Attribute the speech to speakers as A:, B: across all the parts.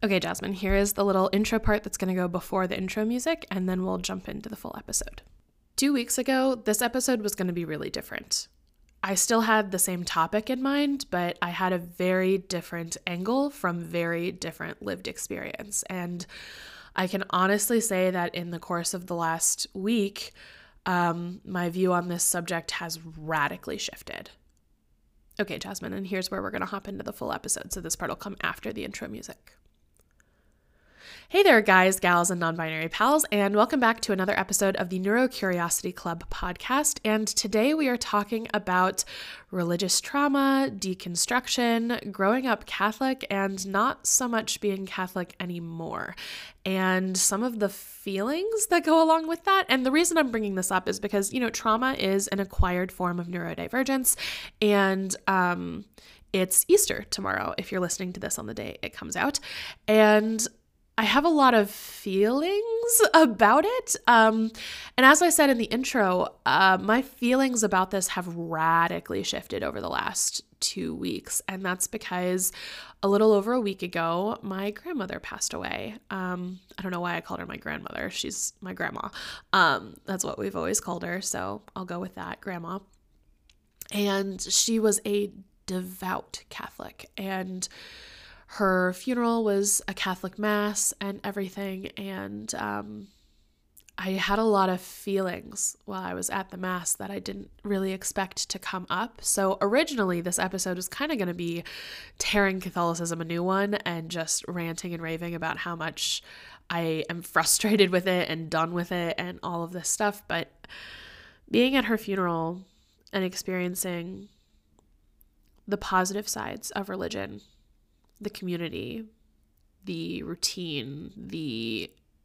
A: Okay, Jasmine, here is the little intro part that's going to go before the intro music, and then we'll jump into the full episode. 2 weeks ago, this episode was going to be really different. I still had the same topic in mind, but I had a very different angle from very different lived experience. And I can honestly say that in the course of the last week, my view on this subject has radically shifted. Okay, Jasmine, and here's where we're going to hop into the full episode, so this part will come after the intro music. Hey there, guys, gals, and non-binary pals, and welcome back to another episode of the Neurocuriosity Club podcast. And today we are talking about religious trauma, deconstruction, growing up Catholic, and not so much being Catholic anymore, and some of the feelings that go along with that. And the reason I'm bringing this up is because, trauma is an acquired form of neurodivergence, and it's Easter tomorrow, if you're listening to this on the day it comes out. And I have a lot of feelings about it. And as I said in the intro, my feelings about this have radically shifted over the last 2 weeks. And that's because a little over a week ago, my grandmother passed away. I don't know why I called her my grandmother. She's my grandma. That's what we've always called her. So I'll go with that, grandma. And she was a devout Catholic. And her funeral was a Catholic mass and everything, and I had a lot of feelings while I was at the mass that I didn't really expect to come up. So originally, this episode was kind of going to be tearing Catholicism a new one and just ranting and raving about how much I am frustrated with it and done with it and all of this stuff. But being at her funeral and experiencing the positive sides of religion, the community, the routine, the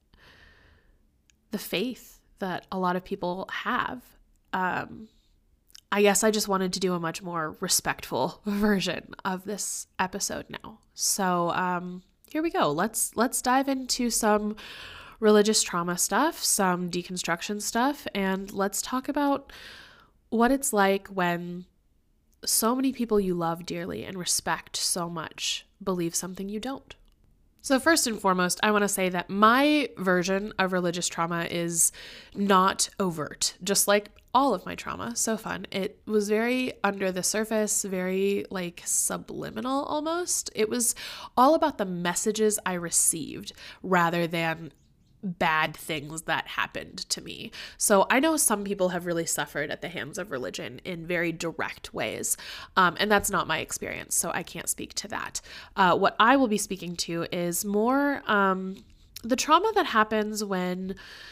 A: faith that a lot of people have. I guess I just wanted to do a much more respectful version of this episode now. So here we go. Let's dive into some religious trauma stuff, some deconstruction stuff, and let's talk about what it's like when so many people you love dearly and respect so much believe something you don't. So first and foremost, I want to say that my version of religious trauma is not overt, just like all of my trauma. So fun. It was very under the surface, very subliminal almost. It was all about the messages I received rather than bad things that happened to me. So I know some people have really suffered at the hands of religion in very direct ways, and that's not my experience, so I can't speak to that. What I will be speaking to is more the trauma that happens when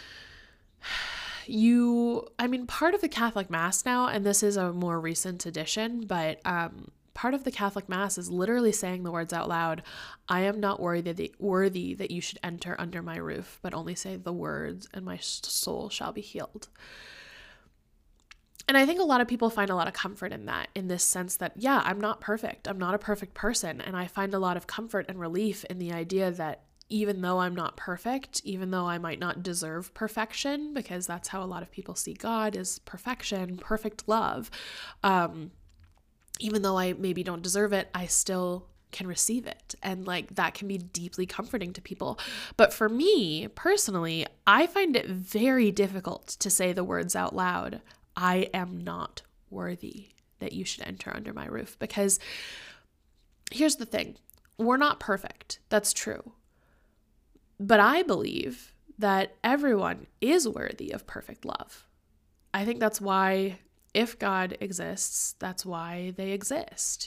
A: part of the Catholic Mass now, and this is a more recent addition, but part of the Catholic Mass is literally saying the words out loud, "I am not worthy that you should enter under my roof, but only say the words and my soul shall be healed." And I think a lot of people find a lot of comfort in that, in this sense that, yeah, I'm not perfect. I'm not a perfect person. And I find a lot of comfort and relief in the idea that even though I'm not perfect, even though I might not deserve perfection, because that's how a lot of people see God, is perfection, perfect love, even though I maybe don't deserve it, I still can receive it. And that can be deeply comforting to people. But for me personally, I find it very difficult to say the words out loud, "I am not worthy that you should enter under my roof." Because here's the thing, we're not perfect. That's true. But I believe that everyone is worthy of perfect love. I think that's why, if God exists, that's why they exist,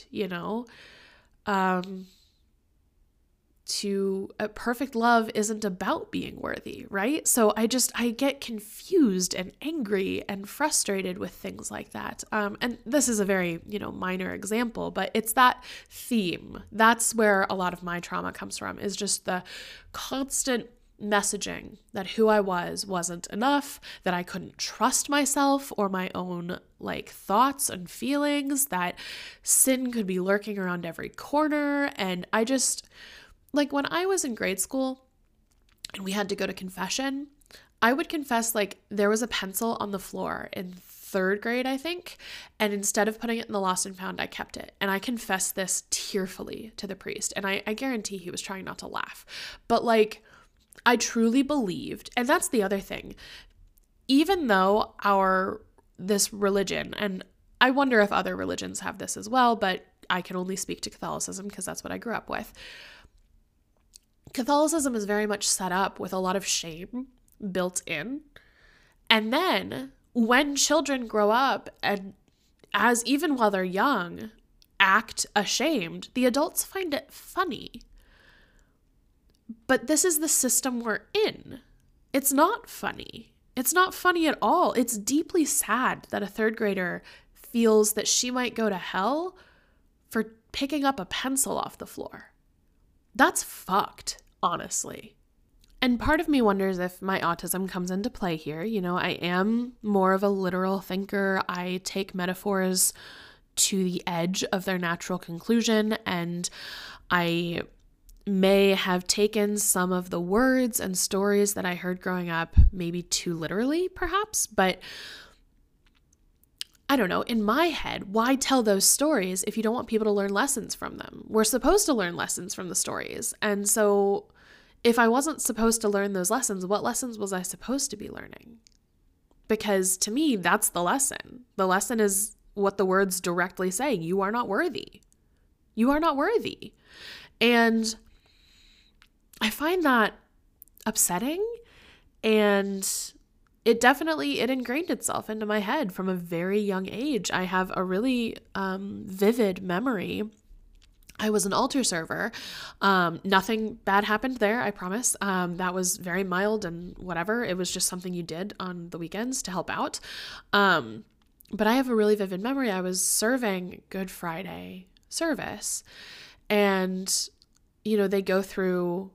A: perfect love isn't about being worthy, right? So I get confused and angry and frustrated with things like that. And this is a very, minor example, but it's that theme. That's where a lot of my trauma comes from, is just the constant messaging that who I wasn't enough, that I couldn't trust myself or my own thoughts and feelings, that sin could be lurking around every corner. And I just, when I was in grade school and we had to go to confession, I would confess there was a pencil on the floor in third grade, I think. And instead of putting it in the lost and found, I kept it. And I confessed this tearfully to the priest. And I guarantee he was trying not to laugh. But like, I truly believed, and that's the other thing, even though this religion, and I wonder if other religions have this as well, but I can only speak to Catholicism because that's what I grew up with. Catholicism is very much set up with a lot of shame built in. And then when children grow up and as even while they're young, act ashamed, the adults find it funny. But this is the system we're in. It's not funny. It's not funny at all. It's deeply sad that a third grader feels that she might go to hell for picking up a pencil off the floor. That's fucked, honestly. And part of me wonders if my autism comes into play here. You know, I am more of a literal thinker. I take metaphors to the edge of their natural conclusion, and I may have taken some of the words and stories that I heard growing up maybe too literally, perhaps, but I don't know, in my head, why tell those stories if you don't want people to learn lessons from them? We're supposed to learn lessons from the stories. And so if I wasn't supposed to learn those lessons, what lessons was I supposed to be learning? Because to me, that's the lesson. The lesson is what the words directly say. You are not worthy. You are not worthy. And I find that upsetting, and it ingrained itself into my head from a very young age. I have a really vivid memory. I was an altar server. Nothing bad happened there, I promise. That was very mild and whatever. It was just something you did on the weekends to help out. But I have a really vivid memory. I was serving Good Friday service, and, you know, they go through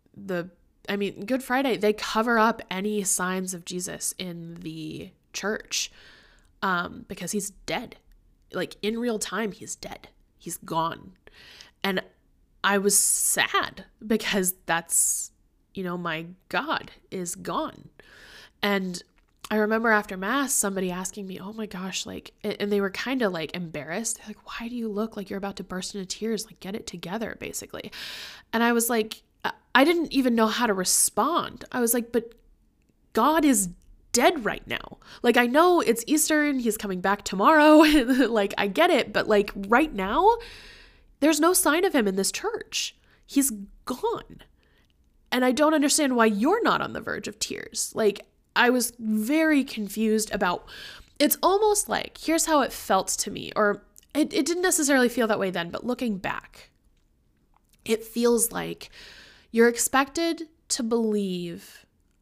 A: Good Friday, they cover up any signs of Jesus in the church because he's dead. Like in real time, he's dead. He's gone. And I was sad because that's, you know, my God is gone. And I remember after Mass, somebody asking me, oh my gosh, like, and they were kind of like embarrassed. They're like, why do you look like you're about to burst into tears? Like, get it together, basically. And I was like, I didn't even know how to respond. I was like, but God is dead right now. Like, I know it's Easter and he's coming back tomorrow. Like, I get it. But like right now, there's no sign of him in this church. He's gone. And I don't understand why you're not on the verge of tears. Like, I was very confused about, it's almost like, here's how it felt to me, or it didn't necessarily feel that way then, but looking back, it feels like you're expected to believe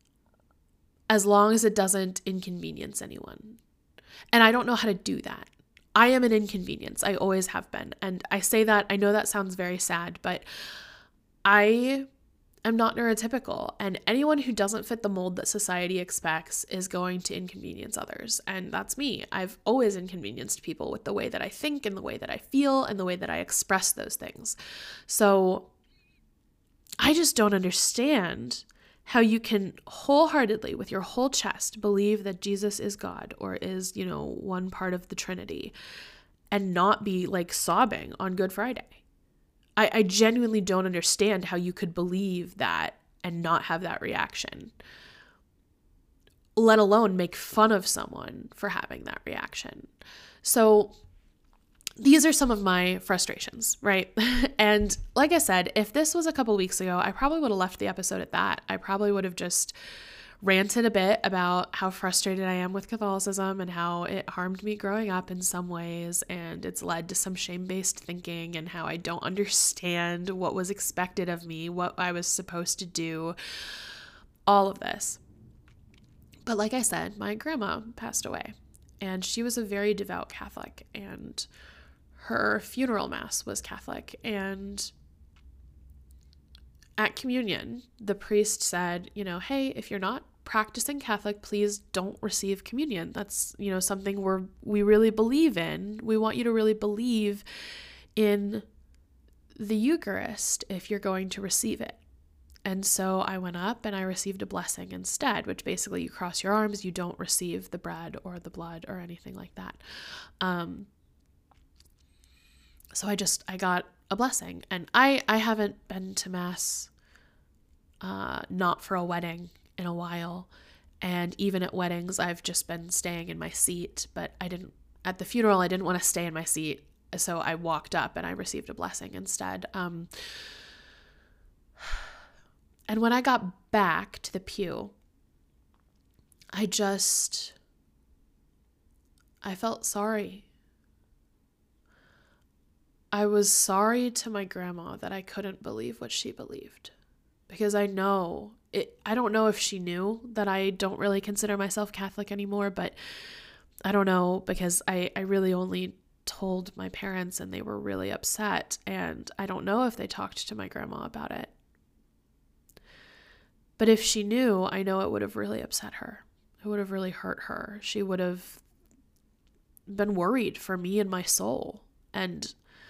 A: as long as it doesn't inconvenience anyone. And I don't know how to do that. I am an inconvenience. I always have been. And I say that, I know that sounds very sad, but I am not neurotypical. And anyone who doesn't fit the mold that society expects is going to inconvenience others. And that's me. I've always inconvenienced people with the way that I think and the way that I feel and the way that I express those things. So I just don't understand how you can wholeheartedly, with your whole chest, believe that Jesus is God or is, you know, one part of the Trinity and not be like sobbing on Good Friday. I genuinely don't understand how you could believe that and not have that reaction, let alone make fun of someone for having that reaction. So these are some of my frustrations, right? And like I said, if this was a couple weeks ago, I probably would have left the episode at that. I probably would have just ranted a bit about how frustrated I am with Catholicism and how it harmed me growing up in some ways, and it's led to some shame-based thinking, and how I don't understand what was expected of me, what I was supposed to do, all of this. But like I said, my grandma passed away, and she was a very devout Catholic, and her funeral mass was Catholic. And at communion, the priest said, you know, hey, if you're not practicing Catholic, please don't receive communion. That's, you know, something we really believe in. We want you to really believe in the Eucharist if you're going to receive it. And so I went up and I received a blessing instead, which basically you cross your arms, you don't receive the bread or the blood or anything like that. So I got a blessing, and I haven't been to Mass, not for a wedding in a while. And even at weddings, I've just been staying in my seat, but at the funeral, I didn't want to stay in my seat. So I walked up and I received a blessing instead. And when I got back to the pew, I felt sorry. I was sorry to my grandma that I couldn't believe what she believed, because I don't know if she knew that I don't really consider myself Catholic anymore, but I don't know, because I really only told my parents and they were really upset, and I don't know if they talked to my grandma about it. But if she knew, I know it would have really upset her. It would have really hurt her. She would have been worried for me and my soul. And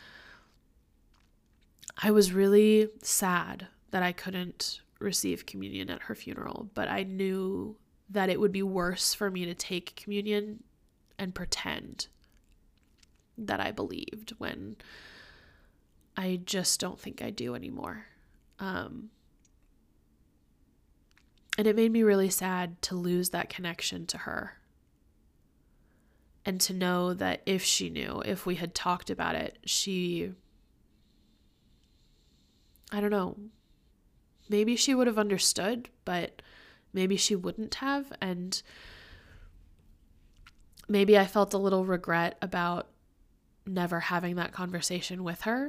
A: I was really sad that I couldn't receive communion at her funeral, but I knew that it would be worse for me to take communion and pretend that I believed when I just don't think I do anymore. And it made me really sad to lose that connection to her. And to know that if she knew, if we had talked about it, I don't know, maybe she would have understood, but maybe she wouldn't have. And maybe I felt a little regret about never having that conversation with her,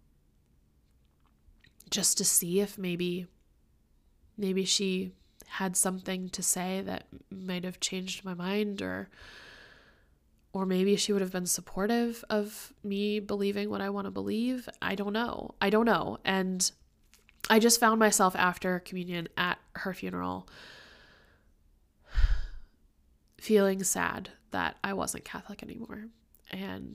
A: just to see if maybe she had something to say that might have changed my mind, or maybe she would have been supportive of me believing what I want to believe. I don't know. And I just found myself after communion at her funeral feeling sad that I wasn't Catholic anymore. And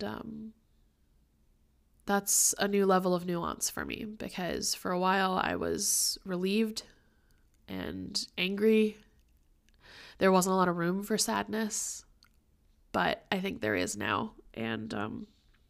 A: that's a new level of nuance for me, because for a while I was relieved and angry. There wasn't a lot of room for sadness, but I think there is now. And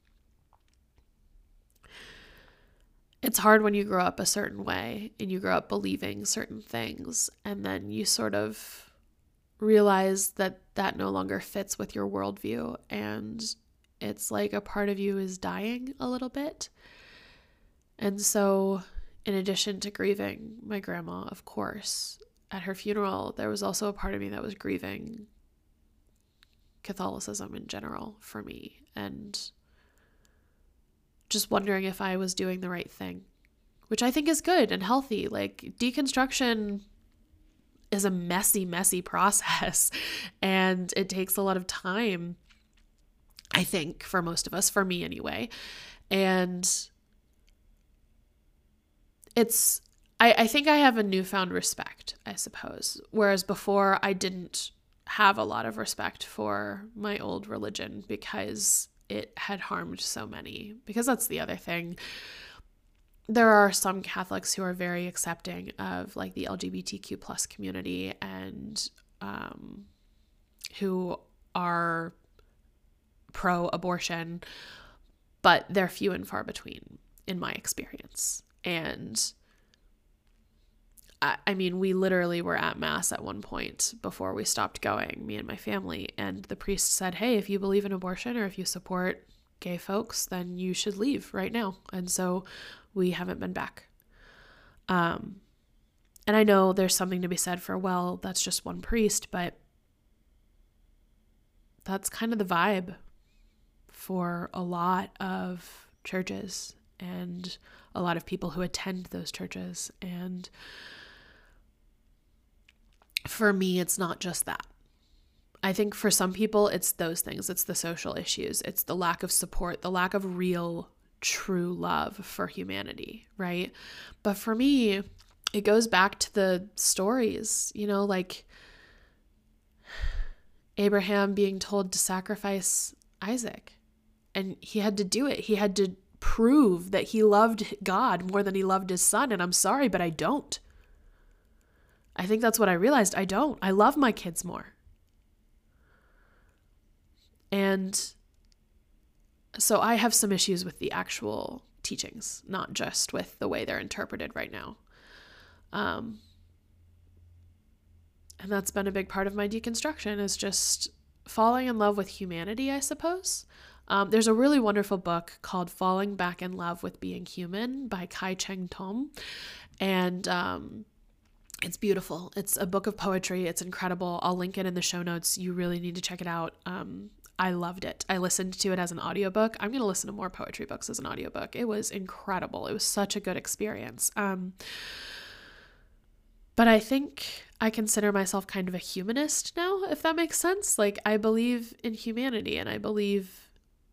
A: it's hard when you grow up a certain way and you grow up believing certain things, and then you sort of realize that that no longer fits with your worldview, and it's like a part of you is dying a little bit. And so, in addition to grieving my grandma, of course, at her funeral, there was also a part of me that was grieving Catholicism in general for me, and just wondering if I was doing the right thing, which I think is good and healthy. Like, deconstruction is a messy, messy process, and it takes a lot of time, I think, for most of us, for me anyway. And I think I have a newfound respect, I suppose, whereas before I didn't have a lot of respect for my old religion because it had harmed so many. Because that's the other thing. There are some Catholics who are very accepting of like the LGBTQ plus community, and who are pro-abortion, but they're few and far between in my experience. And I mean, we literally were at Mass at one point before we stopped going, me and my family, and the priest said, hey, if you believe in abortion or if you support gay folks, then you should leave right now. And so we haven't been back. And I know there's something to be said for, well, that's just one priest, but that's kind of the vibe for a lot of churches and a lot of people who attend those churches. And for me, it's not just that. I think for some people, it's those things. It's the social issues. It's the lack of support, the lack of real, true love for humanity, right? But for me, it goes back to the stories, like Abraham being told to sacrifice Isaac, and he had to do it. He had to prove that he loved God more than he loved his son. And I'm sorry, but I don't. I think that's what I realized. I don't. I love my kids more. And so I have some issues with the actual teachings, not just with the way they're interpreted right now. And that's been a big part of my deconstruction, is just falling in love with humanity, I suppose. There's a really wonderful book called Falling Back in Love with Being Human by Kai Cheng Tom. And it's beautiful. It's a book of poetry. It's incredible. I'll link it in the show notes. You really need to check it out. I loved it. I listened to it as an audiobook. I'm going to listen to more poetry books as an audiobook. It was incredible. It was such a good experience. But I think I consider myself kind of a humanist now, if that makes sense. Like, I believe in humanity, and I believe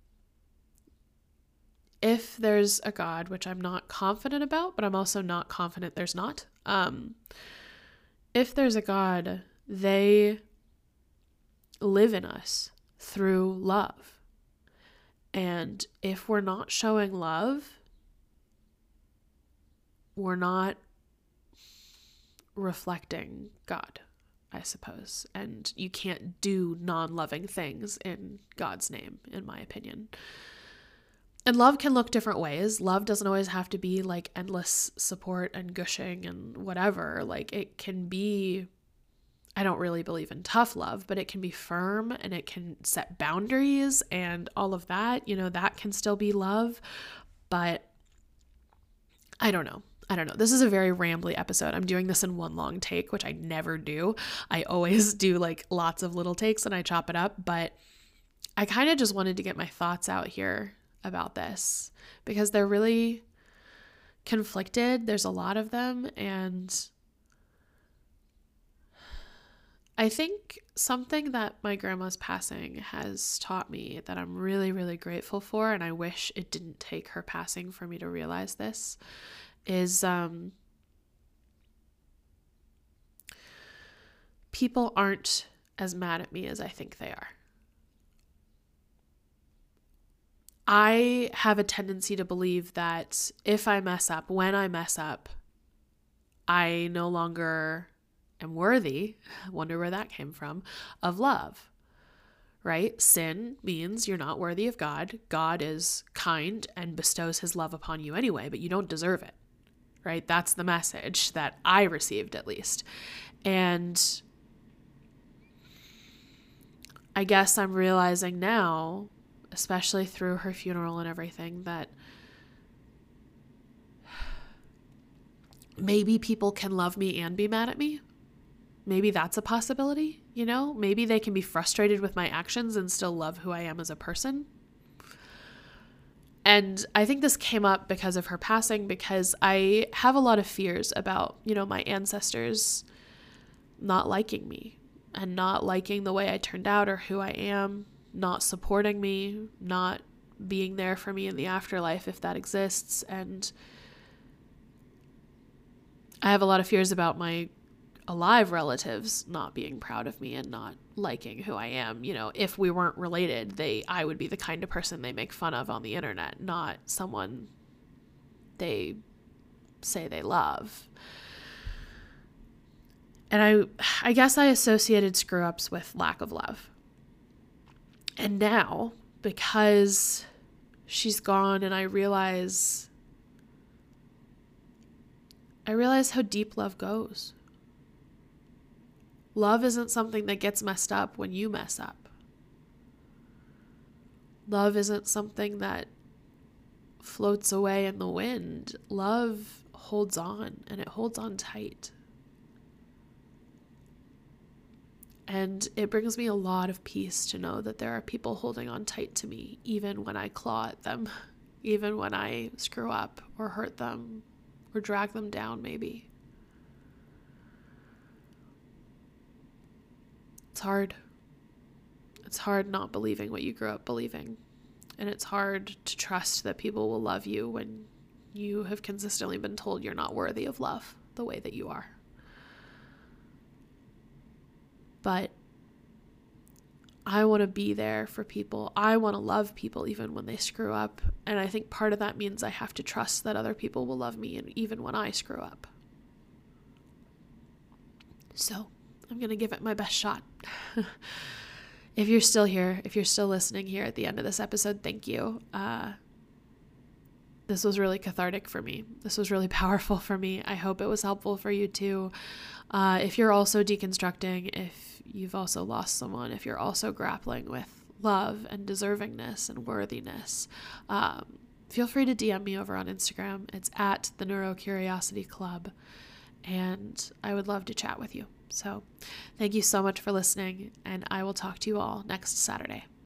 A: if there's a God, which I'm not confident about, but I'm also not confident there's not. If there's a God, they live in us through love. And if we're not showing love, we're not reflecting God, I suppose. And you can't do non-loving things in God's name, in my opinion. And love can look different ways. Love doesn't always have to be like endless support and gushing and whatever. Like, it can be, I don't really believe in tough love, but it can be firm, and it can set boundaries and all of that. You know, that can still be love. But I don't know. This is a very rambly episode. I'm doing this in one long take, which I never do. I always do like lots of little takes and I chop it up. But I kind of just wanted to get my thoughts out here about this, because they're really conflicted. There's a lot of them. And I think something that my grandma's passing has taught me that I'm really, really grateful for, and I wish it didn't take her passing for me to realize this, is people aren't as mad at me as I think they are. I have a tendency to believe that if I mess up, when I mess up, I no longer am worthy, I wonder where that came from, of love, right? Sin means you're not worthy of God. God is kind and bestows his love upon you anyway, but you don't deserve it, right? That's the message that I received, at least. And I guess I'm realizing now, especially through her funeral and everything, that maybe people can love me and be mad at me. Maybe that's a possibility, you know? Maybe they can be frustrated with my actions and still love who I am as a person. And I think this came up because of her passing, because I have a lot of fears about, you know, my ancestors not liking me and not liking the way I turned out or who I am, not supporting me, not being there for me in the afterlife, if that exists. And I have a lot of fears about my alive relatives not being proud of me and not liking who I am. You know, if we weren't related, I would be the kind of person they make fun of on the internet, not someone they say they love. And I guess I associated screw-ups with lack of love. And now, because she's gone, and I realize how deep love goes. Love isn't something that gets messed up when you mess up. Love isn't something that floats away in the wind. Love holds on, and it holds on tight. And it brings me a lot of peace to know that there are people holding on tight to me, even when I claw at them, even when I screw up or hurt them or drag them down, maybe. It's hard. It's hard not believing what you grew up believing. And it's hard to trust that people will love you when you have consistently been told you're not worthy of love the way that you are. But I want to be there for people. I want to love people even when they screw up. And I think part of that means I have to trust that other people will love me, and even when I screw up. So I'm going to give it my best shot. If you're still here, if you're still listening here at the end of this episode, thank you. This was really cathartic for me. This was really powerful for me. I hope it was helpful for you too. If you're also deconstructing, if you've also lost someone, if you're also grappling with love and deservingness and worthiness, feel free to DM me over on Instagram. It's at the Neurocuriosity Club, and I would love to chat with you. So thank you so much for listening, and I will talk to you all next Saturday.